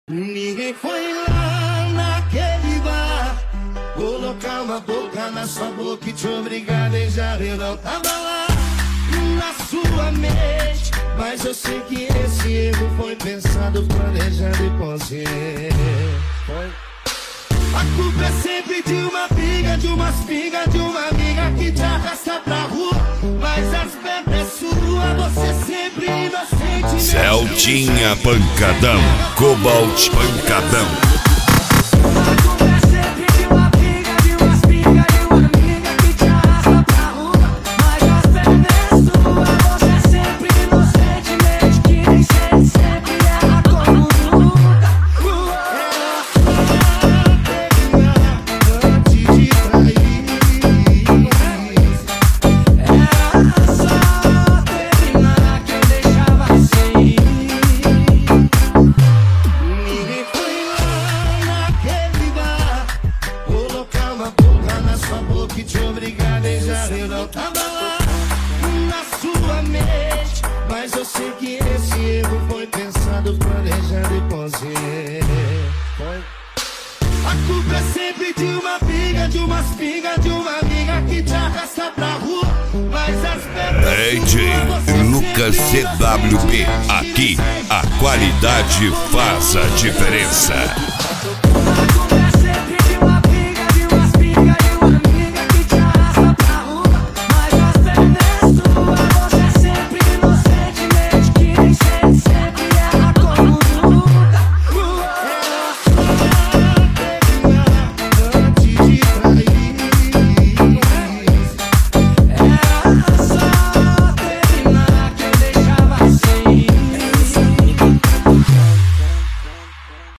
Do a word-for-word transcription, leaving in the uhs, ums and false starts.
Ninguém foi lá naquele bar colocar uma boca na sua boca e te obrigar a beijar. Eu não tava lá na sua mente, mas eu sei que esse erro foi pensado, planejado e consciente. A culpa é sempre de uma briga, de umas pingas, de uma amiga que te arrasta pra rua, mas as pernas é sua, você sempre inocente. Celtinha Pancadão, Cobalt Pancadão. Que te obrigar a beijar. Eu não tava lá na sua mente, mas eu sei que esse erro foi pensado, planejado e consciente. A culpa é sempre de uma briga, de umas pingas, de uma amiga que te arrasta pra rua, mas as pernas D J Lucas C W P, aqui a qualidade faz a diferença.